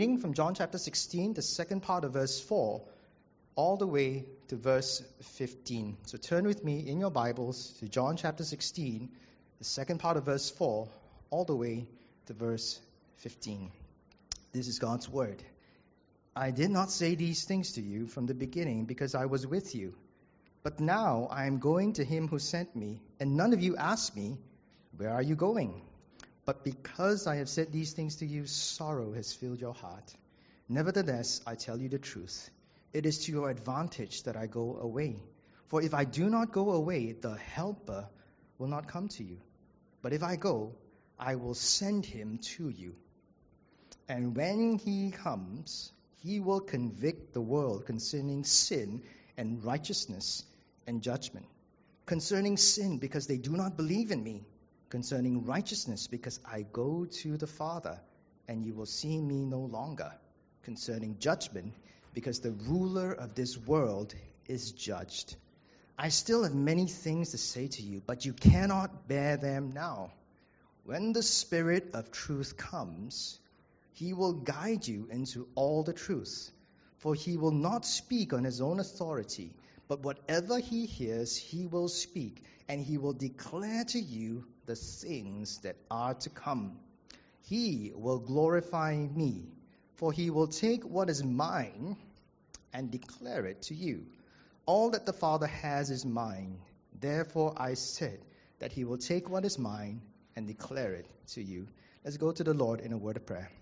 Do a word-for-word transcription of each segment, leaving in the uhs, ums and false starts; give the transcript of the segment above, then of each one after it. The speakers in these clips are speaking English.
reading from John chapter sixteen, the second part of verse four, all the way to verse fifteen. So turn with me in your Bibles to John chapter sixteen, the second part of verse four, all the way to verse fifteen. This is God's word. I did not say these things to you from the beginning because I was with you. But now I am going to him who sent me, and none of you asked me, where are you going? But because I have said these things to you, sorrow has filled your heart. Nevertheless, I tell you the truth. It is to your advantage that I go away. For if I do not go away, the Helper will not come to you. But if I go, I will send him to you. And when he comes, he will convict the world concerning sin and righteousness and judgment. Concerning sin, because they do not believe in me. Concerning righteousness, because I go to the Father, and you will see me no longer. Concerning judgment, because the ruler of this world is judged. I still have many things to say to you, but you cannot bear them now. When the Spirit of truth comes, he will guide you into all the truth. For he will not speak on his own authority, but whatever he hears, he will speak, and he will declare to you the things that are to come. He will glorify me, for he will take what is mine and declare it to you. All that the Father has is mine. Therefore I said that he will take what is mine and declare it to you. Let's go to the Lord in a word of prayer.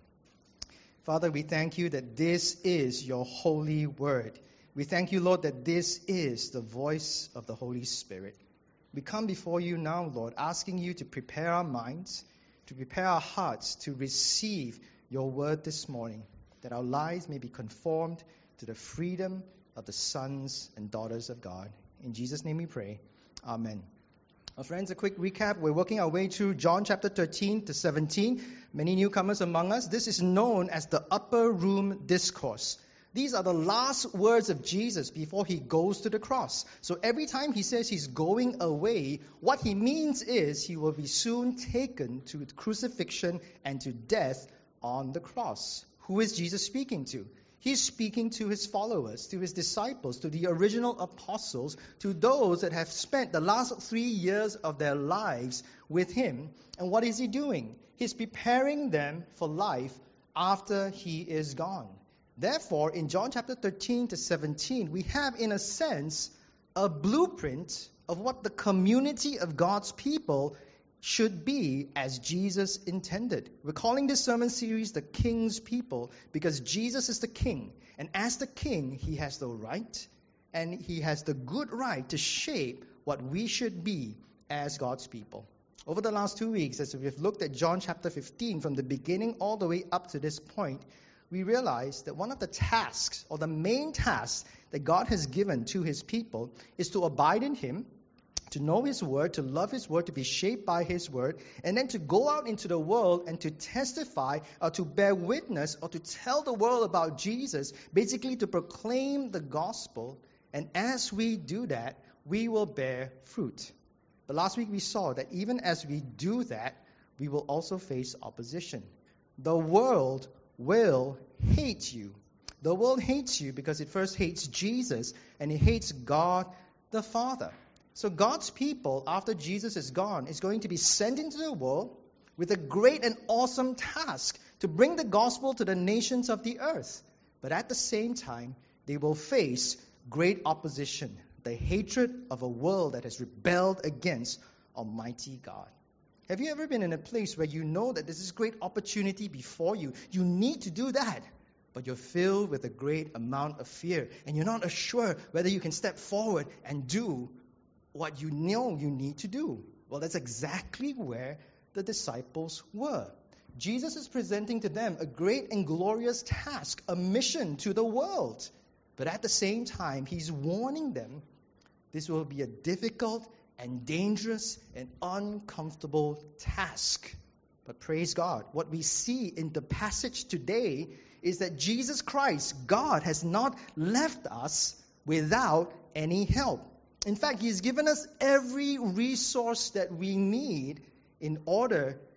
Father, we thank you that this is your holy word. We thank you, Lord, that this is the voice of the Holy Spirit. We come before you now, Lord, asking you to prepare our minds, to prepare our hearts to receive your word this morning, that our lives may be conformed to the freedom of the sons and daughters of God. In Jesus' name we pray. Amen. Well, friends, a quick recap. We're working our way through John chapter thirteen to seventeen. Many newcomers among us. This is known as the Upper Room Discourse. These are the last words of Jesus before he goes to the cross. So every time he says he's going away, what he means is he will be soon taken to crucifixion and to death on the cross. Who is Jesus speaking to? He's speaking to his followers, to his disciples, to the original apostles, to those that have spent the last three years of their lives with him. And what is he doing? He's preparing them for life after he is gone. Therefore, in John chapter thirteen to seventeen, we have, in a sense, a blueprint of what the community of God's people should be as Jesus intended. We're calling this sermon series the King's People because Jesus is the King. And as the King, he has the right and he has the good right to shape what we should be as God's people. Over the last two weeks, as we've looked at John chapter fifteen, from the beginning all the way up to this point, we realize that one of the tasks, or the main task that God has given to his people, is to abide in him, to know his word, to love his word, to be shaped by his word, and then to go out into the world and to testify or to bear witness or to tell the world about Jesus, basically to proclaim the gospel. And as we do that, we will bear fruit. But last week we saw that even as we do that, we will also face opposition. The world will hate you. The world hates you because it first hates Jesus and it hates God the Father. So God's people, after Jesus is gone, is going to be sent into the world with a great and awesome task to bring the gospel to the nations of the earth. But at the same time, they will face great opposition, the hatred of a world that has rebelled against Almighty God. Have you ever been in a place where you know that there's this great opportunity before you? You need to do that, but you're filled with a great amount of fear, and you're not sure whether you can step forward and do what you know you need to do. Well, that's exactly where the disciples were. Jesus is presenting to them a great and glorious task, a mission to the world. But at the same time, he's warning them this will be a difficult and dangerous and uncomfortable task. But praise God, what we see in the passage today is that Jesus Christ, God, has not left us without any help. In fact, he's given us every resource that we need in order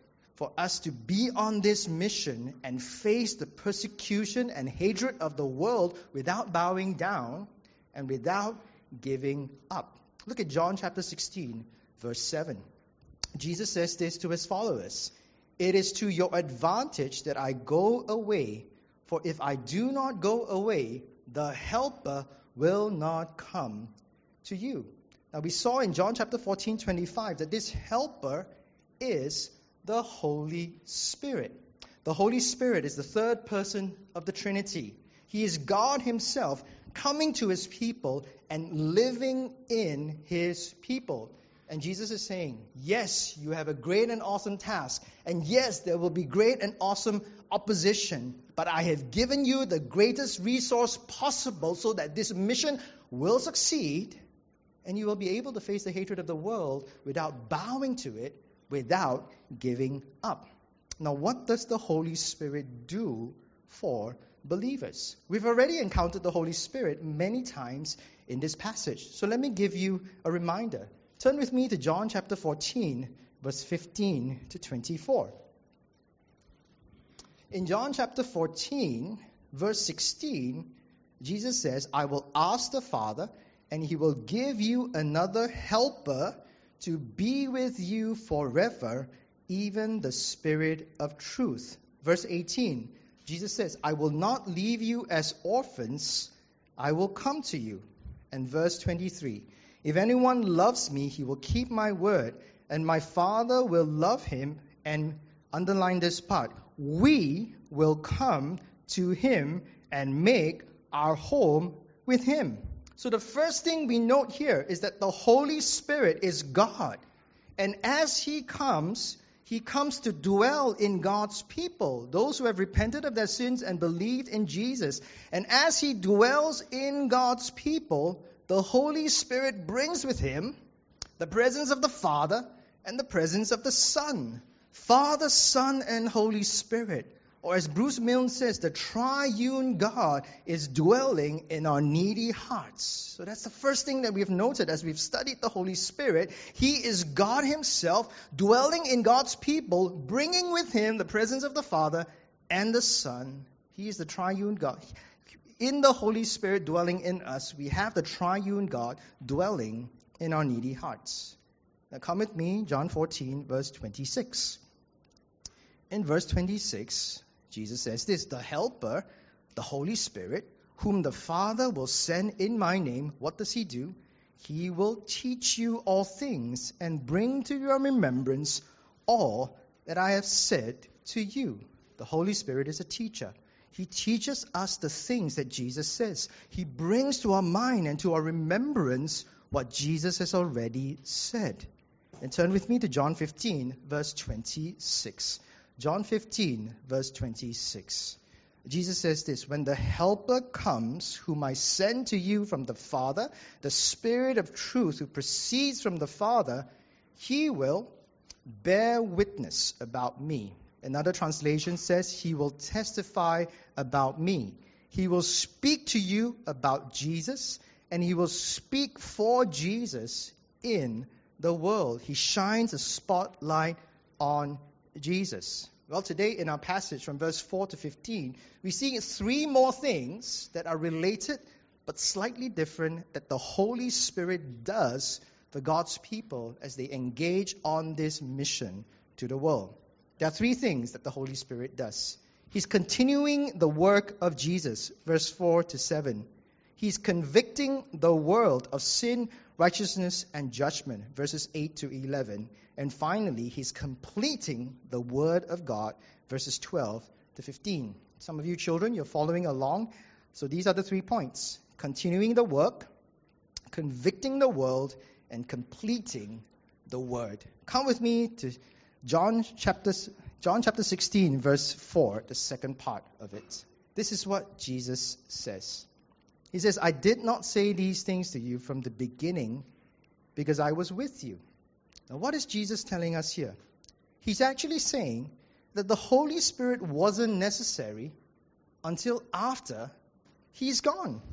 for us to be on this mission and face the persecution and hatred of the world without bowing down and without giving up. Look at John chapter sixteen, verse seven. Jesus says this to his followers: "It is to your advantage that I go away, for if I do not go away, the Helper will not come to you." Now we saw in John chapter fourteen, twenty-five that this Helper is the Holy Spirit. The Holy Spirit is the third person of the Trinity. He is God himself coming to his people and living in his people. And Jesus is saying, yes, you have a great and awesome task. And yes, there will be great and awesome opposition. But I have given you the greatest resource possible so that this mission will succeed. And you will be able to face the hatred of the world without bowing to it, without giving up. Now, what does the Holy Spirit do for believers? We've already encountered the Holy Spirit many times in this passage. So let me give you a reminder. Turn with me to John chapter fourteen, verse fifteen to twenty-four. In John chapter fourteen, verse sixteen, Jesus says, "I will ask the Father, and he will give you another helper to be with you forever, even the Spirit of truth." Verse eighteen, Jesus says, "I will not leave you as orphans, I will come to you." And verse twenty-three, "If anyone loves me, he will keep my word, and my Father will love him," and underline this part, "we will come to him and make our home with him." So the first thing we note here is that the Holy Spirit is God. And as he comes, he comes to dwell in God's people, those who have repented of their sins and believed in Jesus. And as he dwells in God's people, the Holy Spirit brings with him the presence of the Father and the presence of the Son. Father, Son, and Holy Spirit. Or as Bruce Milne says, the triune God is dwelling in our needy hearts. So that's the first thing that we've noted as we've studied the Holy Spirit. He is God himself dwelling in God's people, bringing with him the presence of the Father and the Son. He is the triune God. In the Holy Spirit dwelling in us, we have the triune God dwelling in our needy hearts. Now come with me, John fourteen, verse twenty-six. In verse twenty-six, Jesus says this: "The Helper, the Holy Spirit, whom the Father will send in my name," what does he do? "He will teach you all things and bring to your remembrance all that I have said to you." The Holy Spirit is a teacher. He teaches us the things that Jesus says. He brings to our mind and to our remembrance what Jesus has already said. And turn with me to John fifteen, verse twenty-six. John fifteen, verse twenty-six. Jesus says this: "When the Helper comes, whom I send to you from the Father, the Spirit of truth who proceeds from the Father, he will bear witness about me." Another translation says, "He will testify about me." He will speak to you about Jesus, and he will speak for Jesus in the world. He shines a spotlight on Jesus. Well, today in our passage from verse four to fifteen, we see three more things that are related but slightly different that the Holy Spirit does for God's people as they engage on this mission to the world. There are three things that the Holy Spirit does. He's continuing the work of Jesus, verse four to seven. He's convicting the world of sin, righteousness, and judgment, verses eight to eleven. And finally, he's completing the Word of God, verses twelve to fifteen. Some of you children, you're following along. So these are the three points: continuing the work, convicting the world, and completing the Word. Come with me to John chapter, John chapter sixteen, verse four, the second part of it. This is what Jesus says. He says, "I did not say these things to you from the beginning because I was with you." Now, what is Jesus telling us here? He's actually saying that the Holy Spirit wasn't necessary until after he's gone.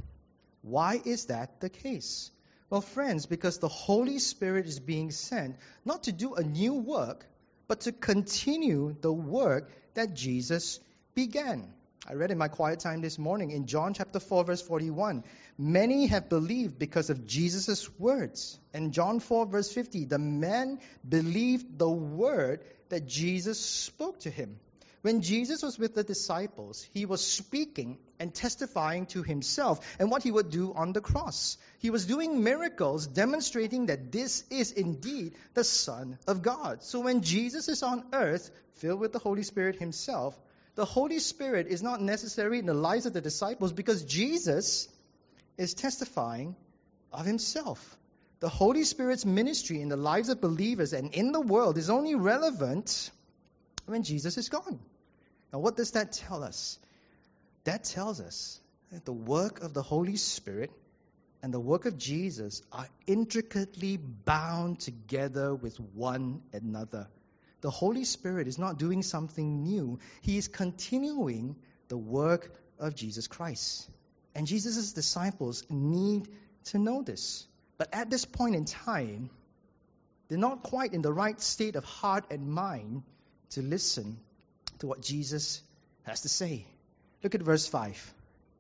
Why is that the case? Well, friends, because the Holy Spirit is being sent not to do a new work, but to continue the work that Jesus began. I read in my quiet time this morning in John chapter four, verse forty-one, many have believed because of Jesus' words. And John four, verse fifty, the man believed the word that Jesus spoke to him. When Jesus was with the disciples, he was speaking and testifying to himself and what he would do on the cross. He was doing miracles demonstrating that this is indeed the Son of God. So when Jesus is on earth, filled with the Holy Spirit himself, the Holy Spirit is not necessary in the lives of the disciples because Jesus is testifying of himself. The Holy Spirit's ministry in the lives of believers and in the world is only relevant when Jesus is gone. Now, what does that tell us? That tells us that the work of the Holy Spirit and the work of Jesus are intricately bound together with one another. The Holy Spirit is not doing something new. He is continuing the work of Jesus Christ. And Jesus' disciples need to know this. But at this point in time, they're not quite in the right state of heart and mind to listen to what Jesus has to say. Look at verse five.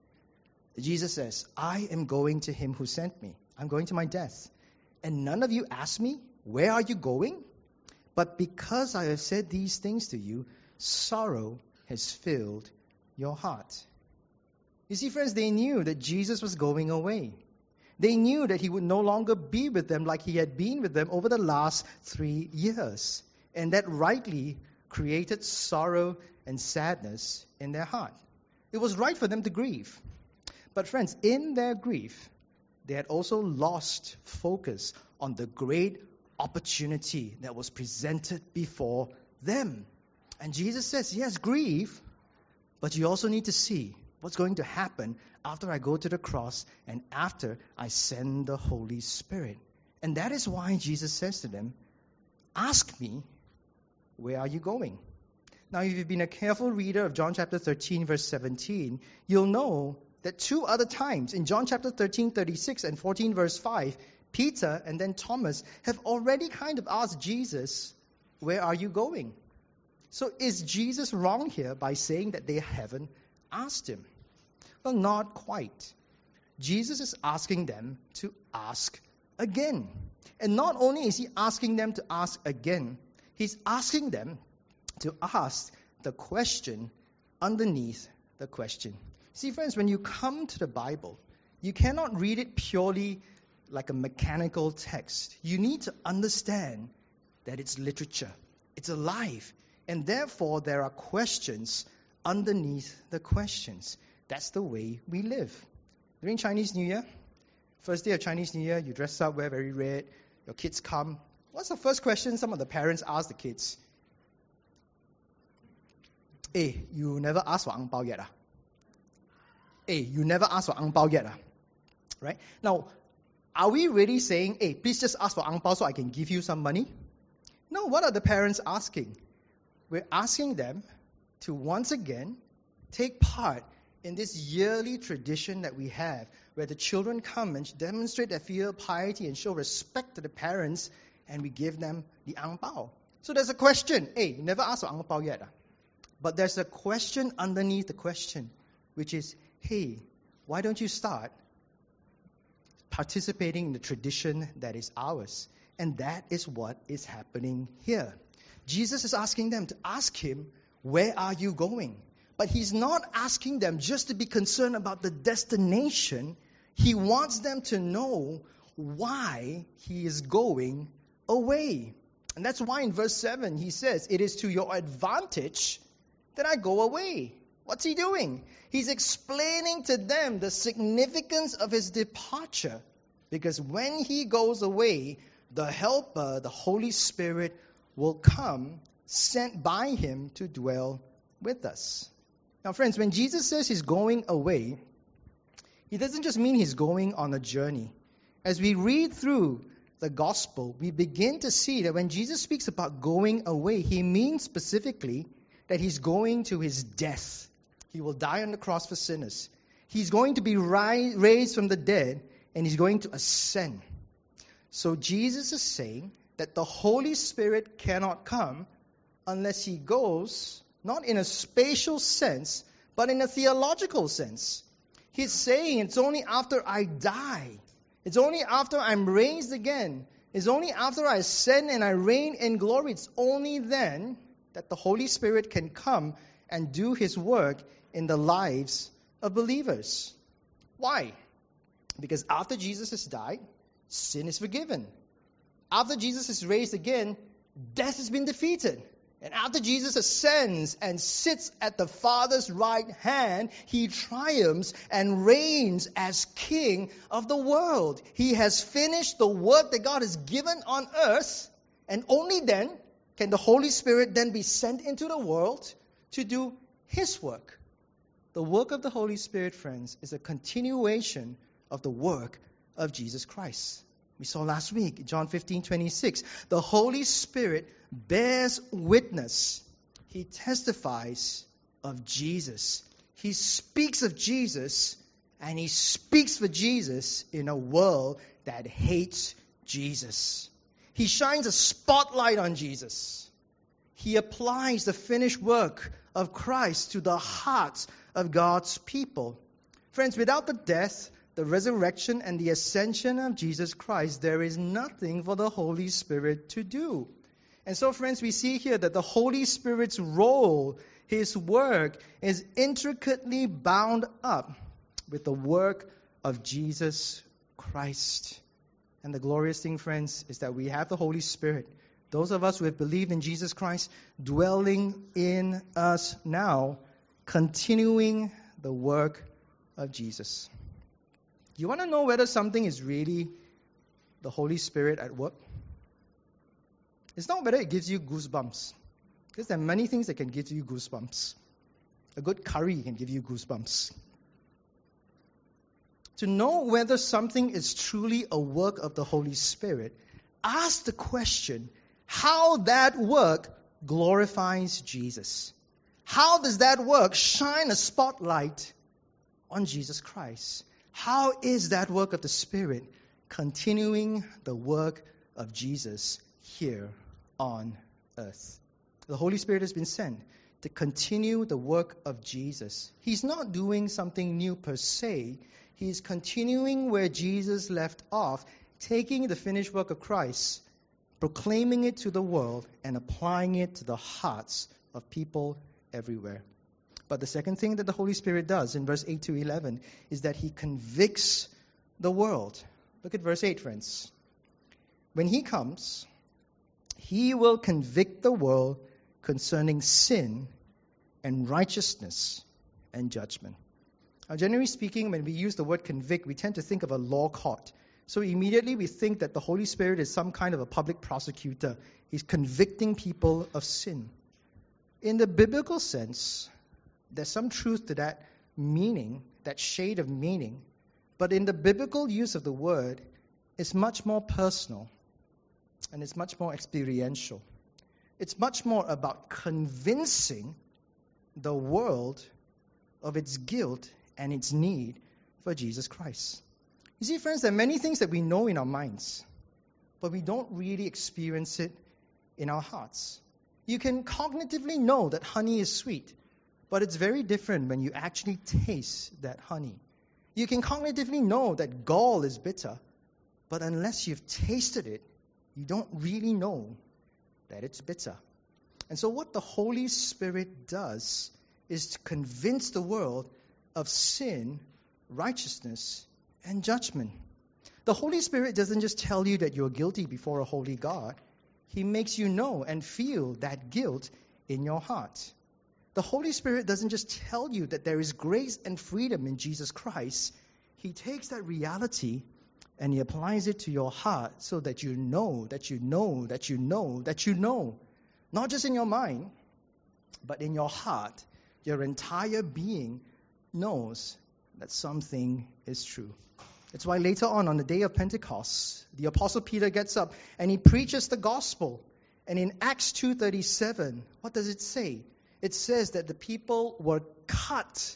Jesus says, I am going to him who sent me. I'm going to my death. And none of you ask me, where are you going? But because I have said these things to you, sorrow has filled your heart. You see, friends, they knew that Jesus was going away. They knew that he would no longer be with them like he had been with them over the last three years. And that rightly created sorrow and sadness in their heart. It was right for them to grieve. But friends, in their grief, they had also lost focus on the great opportunity that was presented before them. And Jesus says, yes, grieve, but you also need to see what's going to happen after I go to the cross and after I send the Holy Spirit. And that is why Jesus says to them, ask me, where are you going? Now, if you've been a careful reader of John chapter thirteen, verse seventeen, you'll know that two other times in John chapter thirteen, thirty-six and fourteen, verse five, Peter and then Thomas have already kind of asked Jesus, where are you going? So is Jesus wrong here by saying that they haven't asked him? Well, not quite. Jesus is asking them to ask again. And not only is he asking them to ask again, he's asking them to ask the question underneath the question. See, friends, when you come to the Bible, you cannot read it purely like a mechanical text. You need to understand that it's literature. It's alive. And therefore, there are questions underneath the questions. That's the way we live. During Chinese New Year, first day of Chinese New Year, you dress up, wear very red, your kids come. What's the first question some of the parents ask the kids? Hey, you never asked for ang pao yet, ah? Hey, you never asked for ang pao yet, ah? Right? Now, are we really saying, hey, please just ask for ang pao so I can give you some money? No, what are the parents asking? We're asking them to once again take part in this yearly tradition that we have, where the children come and demonstrate their filial piety and show respect to the parents, and we give them the ang pao. So there's a question. Hey, you never asked for ang pao yet, ah? But there's a question underneath the question, which is, hey, why don't you start participating in the tradition that is ours? And that is what is happening here. Jesus is asking them to ask him, where are you going? But he's not asking them just to be concerned about the destination. He wants them to know why he is going away. And that's why in verse seven he says, it is to your advantage that I go away. What's he doing? He's explaining to them the significance of his departure. Because when he goes away, the Helper, the Holy Spirit, will come, sent by him to dwell with us. Now, friends, when Jesus says he's going away, he doesn't just mean he's going on a journey. As we read through the gospel, we begin to see that when Jesus speaks about going away, he means specifically that he's going to his death. He will die on the cross for sinners. He's going to be ri- raised from the dead, and he's going to ascend. So Jesus is saying that the Holy Spirit cannot come unless he goes, not in a spatial sense, but in a theological sense. He's saying it's only after I die, it's only after I'm raised again, it's only after I ascend and I reign in glory, it's only then that the Holy Spirit can come and do his work in the lives of believers. Why? Because after Jesus has died, sin is forgiven. After Jesus is raised again, death has been defeated. And after Jesus ascends and sits at the Father's right hand, he triumphs and reigns as King of the world. He has finished the work that God has given on earth, and only then can the Holy Spirit then be sent into the world to do his work. The work of the Holy Spirit, friends, is a continuation of the work of Jesus Christ. We saw last week, John fifteen twenty-six, the Holy Spirit bears witness. He testifies of Jesus. He speaks of Jesus, and he speaks for Jesus in a world that hates Jesus. He shines a spotlight on Jesus. He applies the finished work of Christ to the hearts of God's people. Friends, without the death, the resurrection, and the ascension of Jesus Christ, there is nothing for the Holy Spirit to do. And so, friends, we see here that the Holy Spirit's role, his work, is intricately bound up with the work of Jesus Christ. And the glorious thing, friends, is that we have the Holy Spirit, those of us who have believed in Jesus Christ, dwelling in us now, continuing the work of Jesus. You want to know whether something is really the Holy Spirit at work? It's not whether it gives you goosebumps, because there are many things that can give you goosebumps. A good curry can give you goosebumps. To know whether something is truly a work of the Holy Spirit, ask the question, how that work glorifies Jesus. How does that work shine a spotlight on Jesus Christ? How is that work of the Spirit continuing the work of Jesus here on earth? The Holy Spirit has been sent to continue the work of Jesus. He's not doing something new per se. He's continuing where Jesus left off, taking the finished work of Christ, proclaiming it to the world, and applying it to the hearts of people everywhere. But the second thing that the Holy Spirit does in verse eight to eleven is that he convicts the world. Look at verse eight, friends. When he comes, he will convict the world concerning sin and righteousness and judgment. Now, generally speaking, when we use the word convict, we tend to think of a law court. So immediately we think that the Holy Spirit is some kind of a public prosecutor. He's convicting people of sin. In the biblical sense, there's some truth to that meaning, that shade of meaning. But in the biblical use of the word, it's much more personal and it's much more experiential. It's much more about convincing the world of its guilt and its need for Jesus Christ. You see, friends, there are many things that we know in our minds, but we don't really experience it in our hearts. You can cognitively know that honey is sweet, but it's very different when you actually taste that honey. You can cognitively know that gall is bitter, but unless you've tasted it, you don't really know that it's bitter. And so what the Holy Spirit does is to convince the world of sin, righteousness, and judgment. The Holy Spirit doesn't just tell you that you're guilty before a holy God. He makes you know and feel that guilt in your heart. The Holy Spirit doesn't just tell you that there is grace and freedom in Jesus Christ. He takes that reality and he applies it to your heart so that you know, that you know, that you know, that you know. Not just in your mind, but in your heart. Your entire being knows that something is true. It's why later on, on the day of Pentecost, the Apostle Peter gets up and he preaches the gospel. And in Acts two thirty-seven, what does it say? It says that the people were cut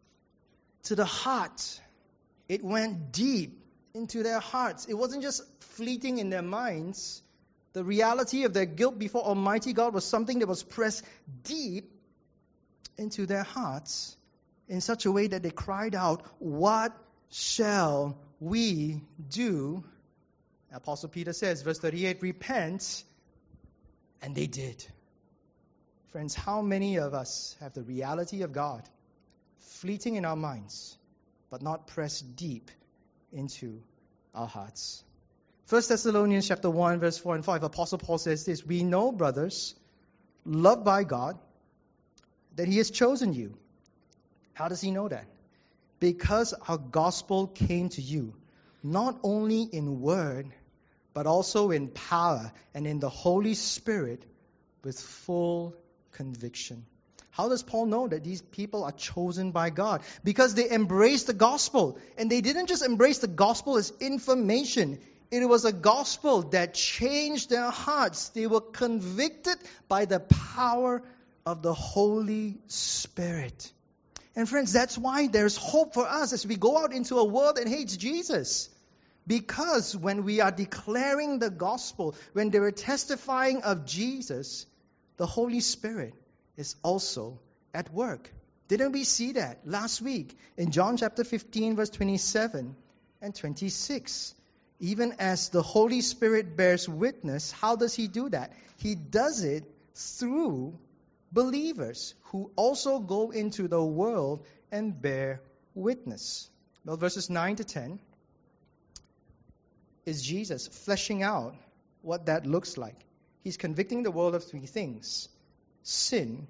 to the heart. It went deep into their hearts. It wasn't just fleeting in their minds, The reality of their guilt before Almighty God was something that was pressed deep into their hearts in such a way that they cried out, "What shall we do?" Apostle Peter says, verse thirty-eight, "Repent," and they did. Friends, how many of us have the reality of God fleeting in our minds, but not pressed deep into our hearts? First Thessalonians chapter one, verse four and five, Apostle Paul says this, "We know, brothers, loved by God, that He has chosen you." How does He know that? "Because our gospel came to you, not only in word, but also in power and in the Holy Spirit with full conviction." How does Paul know that these people are chosen by God? Because they embraced the gospel. And they didn't just embrace the gospel as information. It was a gospel that changed their hearts. They were convicted by the power of the Holy Spirit. And friends, that's why there's hope for us as we go out into a world that hates Jesus. Because when we are declaring the gospel, when they were testifying of Jesus, the Holy Spirit is also at work. Didn't we see that last week in John chapter fifteen, verse twenty-seven and twenty-six? Even as the Holy Spirit bears witness, how does He do that? He does it through believers who also go into the world and bear witness. Well, verses nine to ten is Jesus fleshing out what that looks like. He's convicting the world of three things: sin,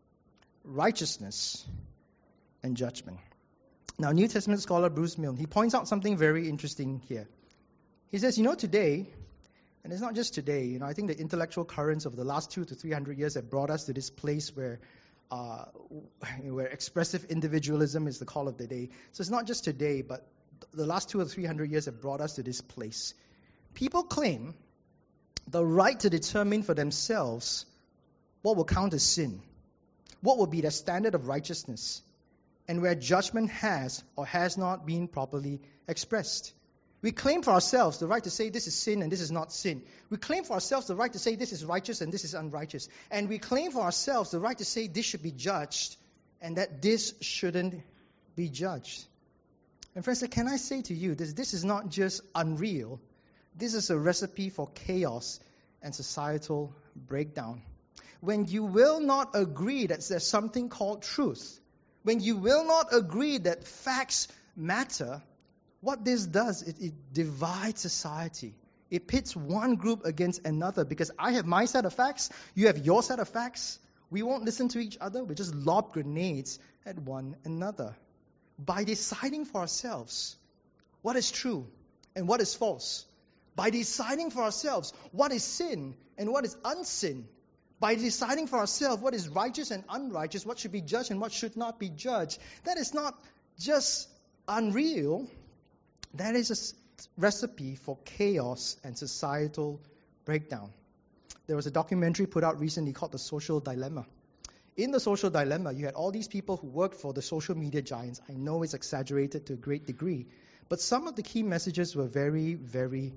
righteousness, and judgment. Now, New Testament scholar Bruce Milne, he points out something very interesting here. He says, you know, today, and it's not just today, you know, I think the intellectual currents of the last two to three hundred years have brought us to this place where uh, where expressive individualism is the call of the day. So it's not just today, but the last two or three hundred years have brought us to this place. People claim the right to determine for themselves what will count as sin, what will be the standard of righteousness, and where judgment has or has not been properly expressed. We claim for ourselves the right to say this is sin and this is not sin. We claim for ourselves the right to say this is righteous and this is unrighteous. And we claim for ourselves the right to say this should be judged and that this shouldn't be judged. And friends, can I say to you, this, this is not just unreal. This is a recipe for chaos and societal breakdown. When you will not agree that there's something called truth, when you will not agree that facts matter, what this does, it, it divides society. It pits one group against another because I have my set of facts, you have your set of facts. We won't listen to each other. We just lob grenades at one another. By deciding for ourselves what is true and what is false, by deciding for ourselves what is sin and what is unsin, by deciding for ourselves what is righteous and unrighteous, what should be judged and what should not be judged, that is not just unreal. That is a recipe for chaos and societal breakdown. There was a documentary put out recently called The Social Dilemma. In The Social Dilemma, you had all these people who worked for the social media giants. I know it's exaggerated to a great degree, but some of the key messages were very, very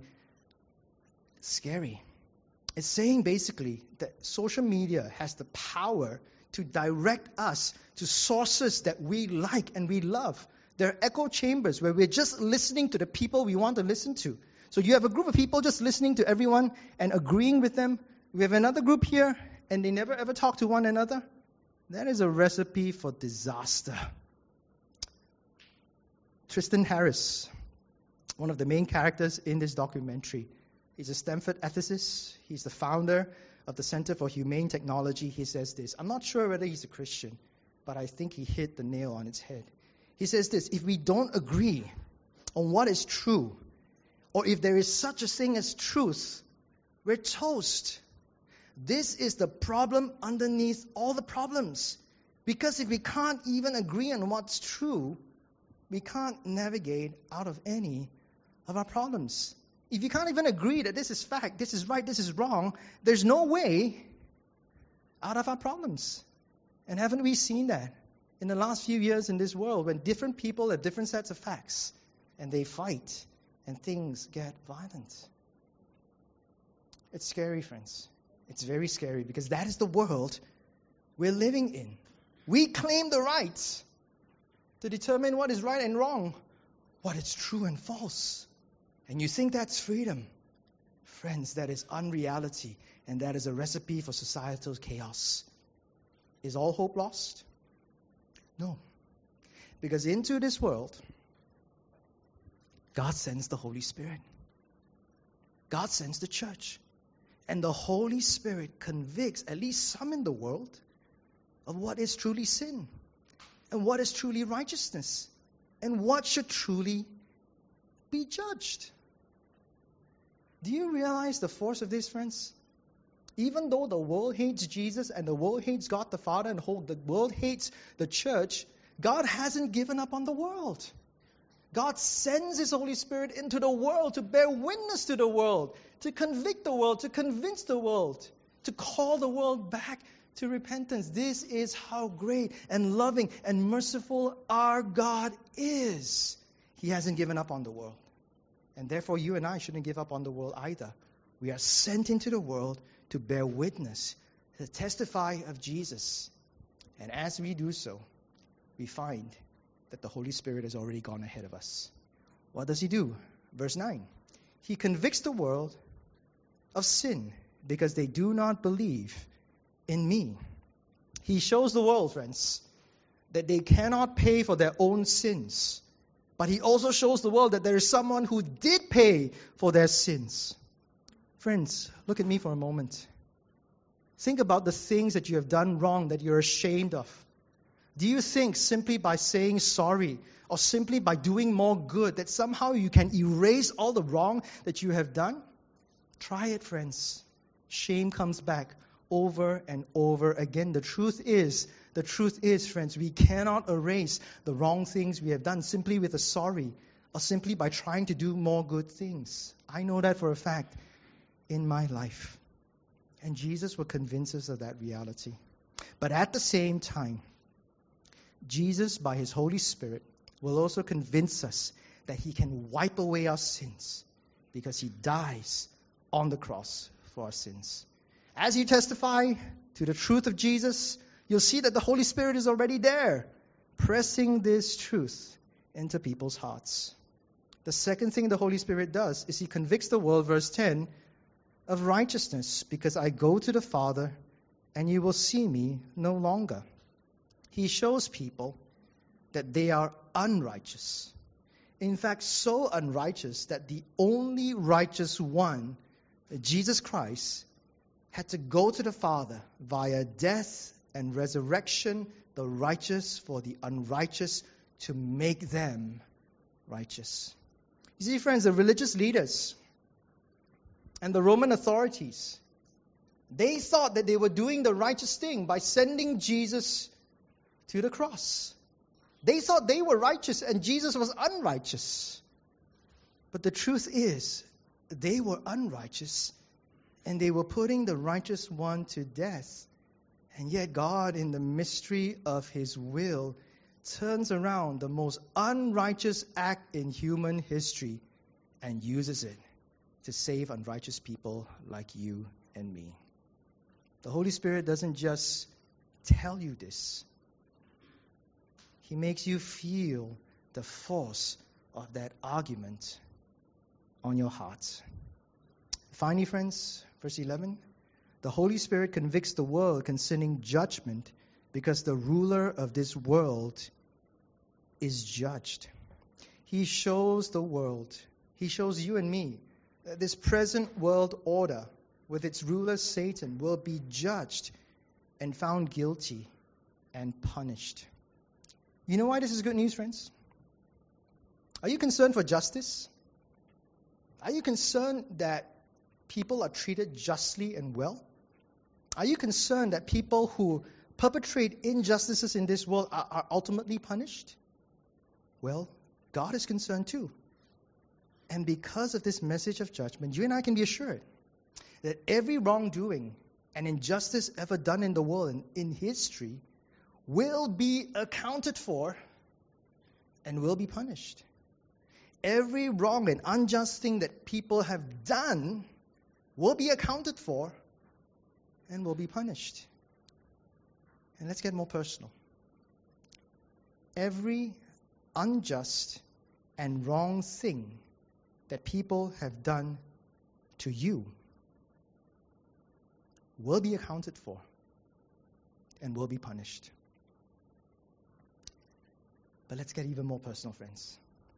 scary. It's saying basically that social media has the power to direct us to sources that we like and we love. There are echo chambers where we're just listening to the people we want to listen to. So you have a group of people just listening to everyone and agreeing with them. We have another group here and they never ever talk to one another. That is a recipe for disaster. Tristan Harris, one of the main characters in this documentary, he's a Stanford ethicist. He's the founder of the Center for Humane Technology. He says this. I'm not sure whether he's a Christian, but I think he hit the nail on its head. He says this, if we don't agree on what is true, or if there is such a thing as truth, we're toast. This is the problem underneath all the problems. Because if we can't even agree on what's true, we can't navigate out of any of our problems. If you can't even agree that this is fact, this is right, this is wrong, there's no way out of our problems. And haven't we seen that in the last few years in this world when different people have different sets of facts and they fight and things get violent? It's scary, friends. It's very scary because that is the world we're living in. We claim the right to determine what is right and wrong, what is true and false. And you think that's freedom. Friends, that is unreality, and that is a recipe for societal chaos. Is all hope lost? No. Because into this world, God sends the Holy Spirit. God sends the church. And the Holy Spirit convicts at least some in the world of what is truly sin, and what is truly righteousness, and what should truly be judged. Do you realize the force of this, friends? Even though the world hates Jesus and the world hates God the Father and the world hates the church, God hasn't given up on the world. God sends His Holy Spirit into the world to bear witness to the world, to convict the world, to convince the world, to call the world back to repentance. This is how great and loving and merciful our God is. He hasn't given up on the world. And therefore, you and I shouldn't give up on the world either. We are sent into the world to bear witness, to testify of Jesus. And as we do so, we find that the Holy Spirit has already gone ahead of us. What does He do? Verse nine. He convicts the world of sin because they do not believe in me. He shows the world, friends, that they cannot pay for their own sins. But He also shows the world that there is someone who did pay for their sins. Friends, look at me for a moment. Think about the things that you have done wrong that you're ashamed of. Do you think simply by saying sorry or simply by doing more good that somehow you can erase all the wrong that you have done? Try it, friends. Shame comes back over and over again. The truth is, the truth is, friends, we cannot erase the wrong things we have done simply with a sorry or simply by trying to do more good things. I know that for a fact in my life. And Jesus will convince us of that reality. But at the same time, Jesus, by His Holy Spirit, will also convince us that He can wipe away our sins because He dies on the cross for our sins. As you testify to the truth of Jesus, you'll see that the Holy Spirit is already there, pressing this truth into people's hearts. The second thing the Holy Spirit does is He convicts the world, verse ten, of righteousness, because I go to the Father and you will see me no longer. He shows people that they are unrighteous. In fact, so unrighteous that the only righteous one, Jesus Christ, had to go to the Father via death and resurrection, the righteous for the unrighteous, to make them righteous. You see, friends, the religious leaders and the Roman authorities, they thought that they were doing the righteous thing by sending Jesus to the cross. They thought they were righteous and Jesus was unrighteous. But the truth is, they were unrighteous and they were putting the righteous one to death. And yet God, in the mystery of His will, turns around the most unrighteous act in human history and uses it to save unrighteous people like you and me. The Holy Spirit doesn't just tell you this. He makes you feel the force of that argument on your heart. Finally, friends, verse eleven, the Holy Spirit convicts the world concerning judgment because the ruler of this world is judged. He shows the world, He shows you and me, that this present world order with its ruler Satan will be judged and found guilty and punished. You know why this is good news, friends? Are you concerned for justice? Are you concerned that people are treated justly and well? Are you concerned that people who perpetrate injustices in this world are, are ultimately punished? Well, God is concerned too. And because of this message of judgment, you and I can be assured that every wrongdoing and injustice ever done in the world and in history will be accounted for and will be punished. Every wrong and unjust thing that people have done will be accounted for and will be punished. And let's get more personal. Every unjust and wrong thing that people have done to you will be accounted for and will be punished. But let's get even more personal, friends.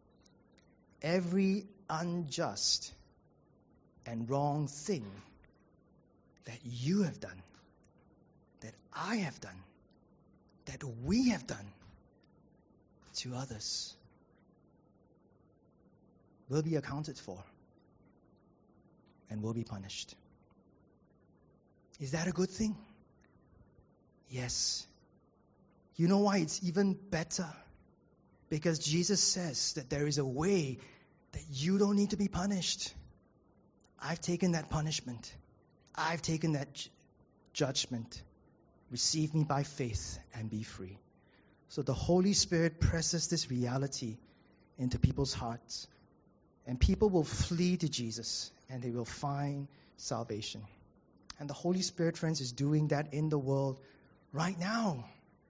Every unjust and wrong thing that you have done, that I have done, that we have done to others will be accounted for and will be punished. Is that a good thing? Yes. You know why it's even better? Because Jesus says that there is a way that you don't need to be punished. I've taken that punishment. I've taken that ju- judgment. Receive me by faith and be free. So the Holy Spirit presses this reality into people's hearts. And people will flee to Jesus and they will find salvation. And the Holy Spirit, friends, is doing that in the world right now.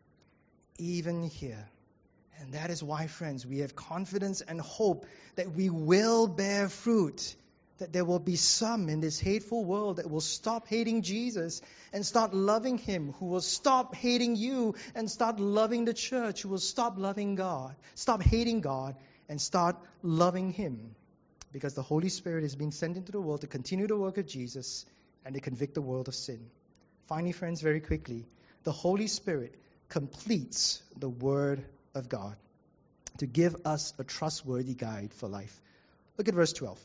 Even here. And that is why, friends, we have confidence and hope that we will bear fruit. That there will be some in this hateful world that will stop hating Jesus and start loving Him, who will stop hating you and start loving the church, who will stop loving God, stop hating God and start loving Him. Because the Holy Spirit is being sent into the world to continue the work of Jesus and to convict the world of sin. Finally, friends, very quickly, the Holy Spirit completes the Word of God to give us a trustworthy guide for life. Look at verse twelve.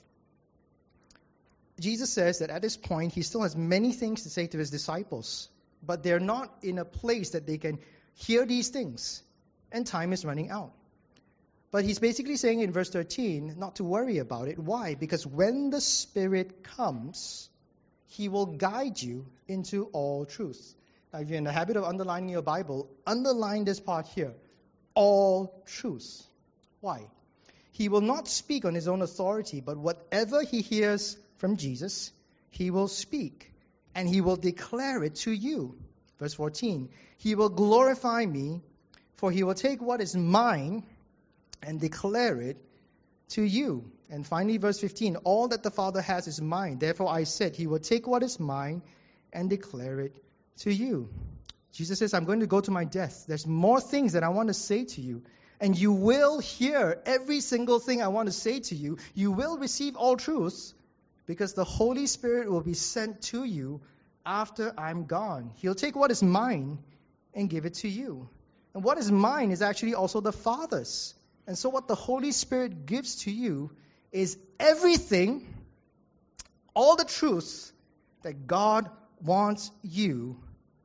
Jesus says that at this point, He still has many things to say to His disciples, but they're not in a place that they can hear these things, and time is running out. But He's basically saying in verse thirteen, not to worry about it. Why? Because when the Spirit comes, He will guide you into all truth. Now, if you're in the habit of underlining your Bible, underline this part here. All truth. Why? He will not speak on His own authority, but whatever He hears from Jesus, He will speak, and He will declare it to you. Verse fourteen, He will glorify me, for He will take what is mine and declare it to you. And finally, verse fifteen, all that the Father has is mine. Therefore I said, He will take what is mine and declare it to you. Jesus says, I'm going to go to my death. There's more things that I want to say to you. And you will hear every single thing I want to say to you. You will receive all truth because the Holy Spirit will be sent to you after I'm gone. He'll take what is mine and give it to you. And what is mine is actually also the Father's. And so what the Holy Spirit gives to you is everything, all the truth that God wants you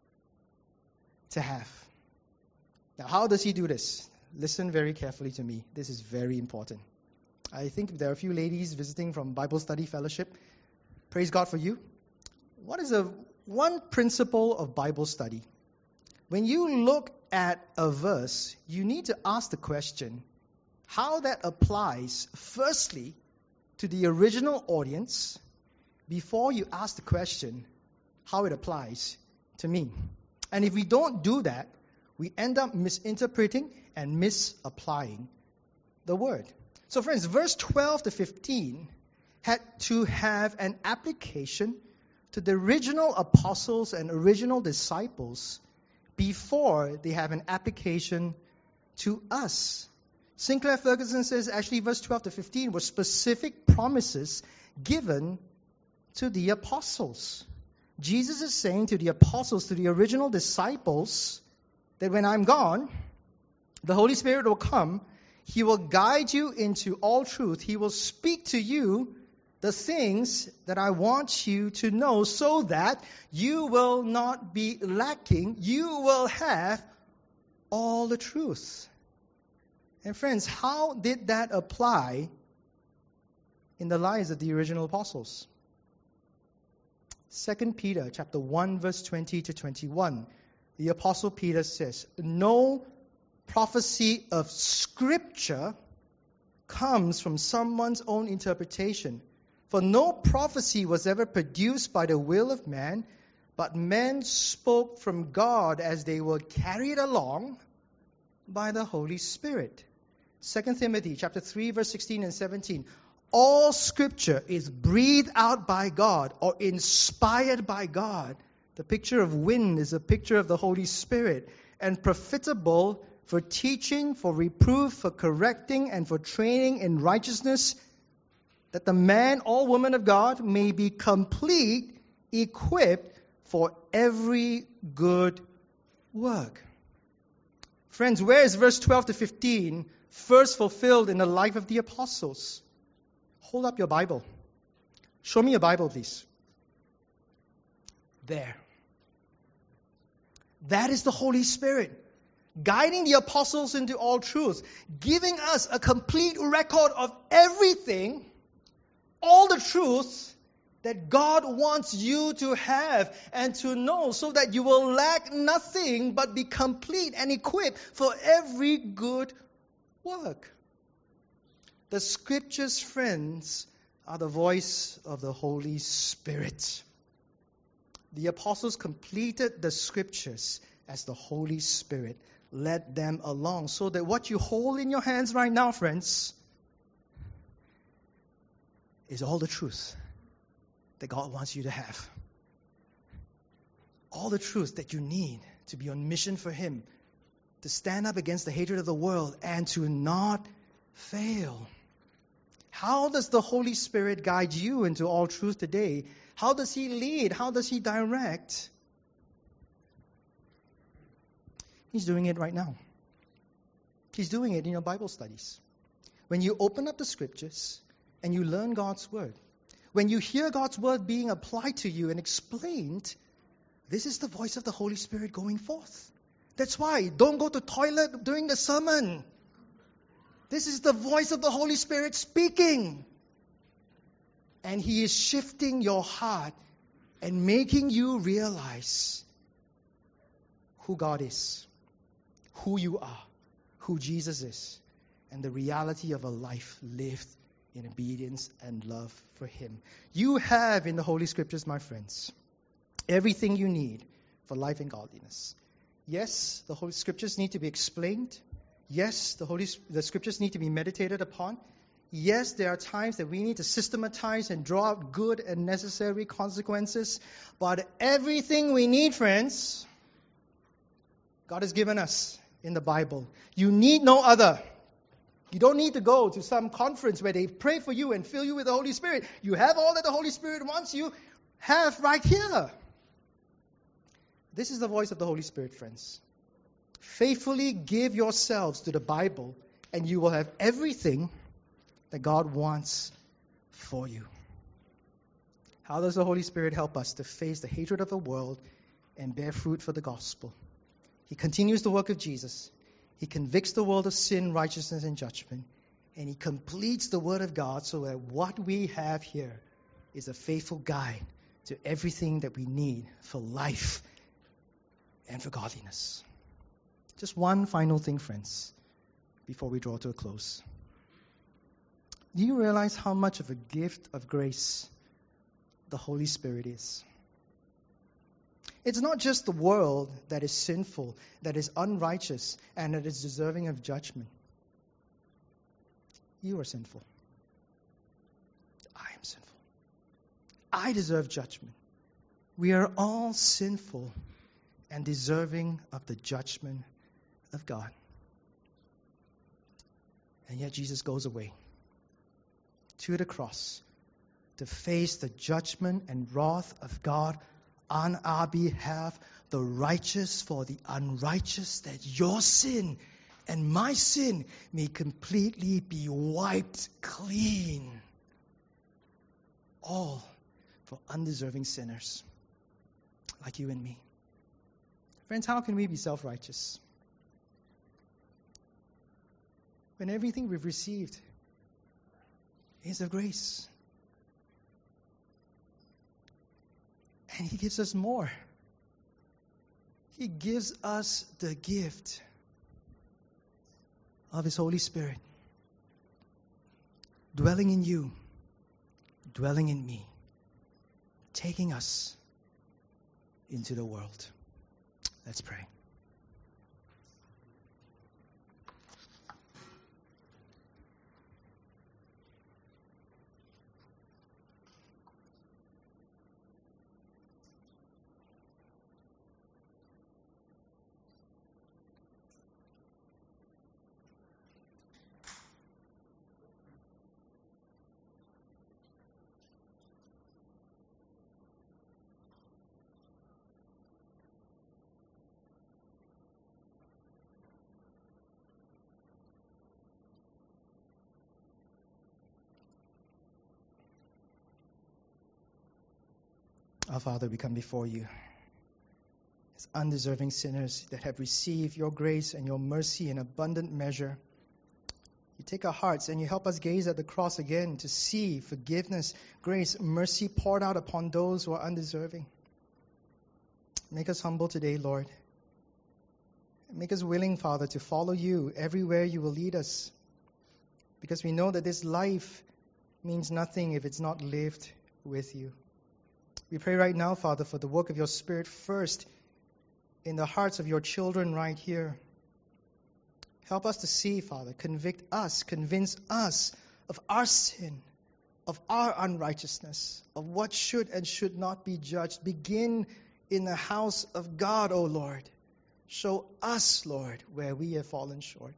to have. Now, how does He do this? Listen very carefully to me. This is very important. I think there are a few ladies visiting from Bible Study Fellowship. Praise God for you. What is the one principle of Bible study? When you look at a verse, you need to ask the question, how that applies, firstly, to the original audience, before you ask the question, how it applies to me. And if we don't do that, we end up misinterpreting and misapplying the word. So friends, verse twelve to fifteen had to have an application to the original apostles and original disciples before they have an application to us. Sinclair Ferguson says actually verse twelve to fifteen were specific promises given to the apostles. Jesus is saying to the apostles, to the original disciples, that when I'm gone, the Holy Spirit will come. He will guide you into all truth. He will speak to you the things that I want you to know so that you will not be lacking. You will have all the truth. And friends, how did that apply in the lives of the original apostles? Second Peter chapter one, verse twenty to twenty-one. The Apostle Peter says, no prophecy of Scripture comes from someone's own interpretation. For no prophecy was ever produced by the will of man, but men spoke from God as they were carried along by the Holy Spirit. Second Timothy chapter three, verse sixteen and seventeen. All scripture is breathed out by God or inspired by God. The picture of wind is a picture of the Holy Spirit, and profitable for teaching, for reproof, for correcting, and for training in righteousness, that the man or woman of God may be complete, equipped for every good work. Friends, where is verse twelve to fifteen first fulfilled in the life of the apostles? Hold up your Bible. Show me your Bible, please. There. That is the Holy Spirit, guiding the apostles into all truth, giving us a complete record of everything, all the truths that God wants you to have and to know, so that you will lack nothing but be complete and equipped for every good work. The scriptures, friends, are the voice of the Holy Spirit. The apostles completed the scriptures as the Holy Spirit led them along, so that what you hold in your hands right now, friends, is all the truth that God wants you to have. All the truth that you need to be on mission for Him, to stand up against the hatred of the world and to not fail. How does the Holy Spirit guide you into all truth today? How does He lead? How does He direct? He's doing it right now. He's doing it in your Bible studies. When you open up the scriptures and you learn God's word, when you hear God's word being applied to you and explained, this is the voice of the Holy Spirit going forth. That's why don't go to toilet during the sermon. This is the voice of the Holy Spirit speaking. And He is shifting your heart and making you realize who God is, who you are, who Jesus is, and the reality of a life lived in obedience and love for Him. You have in the Holy Scriptures, my friends, everything you need for life and godliness. Yes, the Holy Scriptures need to be explained. Yes, the Holy the Scriptures need to be meditated upon. Yes, there are times that we need to systematize and draw out good and necessary consequences. But everything we need, friends, God has given us in the Bible. You need no other. You don't need to go to some conference where they pray for you and fill you with the Holy Spirit. You have all that the Holy Spirit wants you have right here. This is the voice of the Holy Spirit, friends. Faithfully give yourselves to the Bible, and you will have everything that God wants for you. How does the Holy Spirit help us to face the hatred of the world and bear fruit for the gospel? He continues the work of Jesus. He convicts the world of sin, righteousness, and judgment. And He completes the Word of God so that what we have here is a faithful guide to everything that we need for life and for godliness. Just one final thing, friends, before we draw to a close. Do you realize how much of a gift of grace the Holy Spirit is? It's not just the world that is sinful, that is unrighteous, and that is deserving of judgment. You are sinful. I am sinful. I deserve judgment. We are all sinful and deserving of the judgment of God. And yet Jesus goes away to the cross to face the judgment and wrath of God on our behalf, the righteous for the unrighteous, that your sin and my sin may completely be wiped clean. All for undeserving sinners like you and me. Friends, how can we be self-righteous when everything we've received is of grace? And He gives us more. He gives us the gift of His Holy Spirit dwelling in you, dwelling in me, taking us into the world. Let's pray. Our Father, we come before you as undeserving sinners that have received your grace and your mercy in abundant measure. You take our hearts and you help us gaze at the cross again to see forgiveness, grace, mercy poured out upon those who are undeserving. Make us humble today, Lord. Make us willing, Father, to follow you everywhere you will lead us. Because we know that this life means nothing if it's not lived with you. We pray right now, Father, for the work of your Spirit first in the hearts of your children right here. Help us to see, Father, convict us, convince us of our sin, of our unrighteousness, of what should and should not be judged. Begin in the house of God, O Lord. Show us, Lord, where we have fallen short.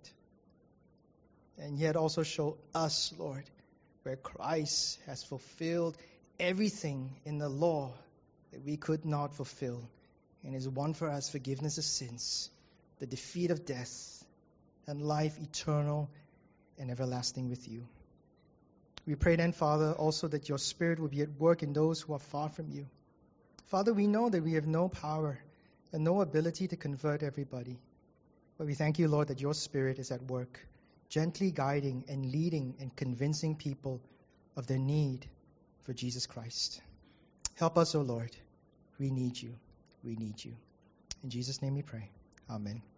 And yet also show us, Lord, where Christ has fulfilled everything in the law that we could not fulfill, and is won for us forgiveness of sins, the defeat of death, and life eternal and everlasting with you. We pray then, Father, also that your Spirit will be at work in those who are far from you. Father, we know that we have no power and no ability to convert everybody, but we thank you, Lord, that your Spirit is at work, gently guiding and leading and convincing people of their need for Jesus Christ. Help us, O Lord. We need you. We need you. In Jesus' name we pray. Amen.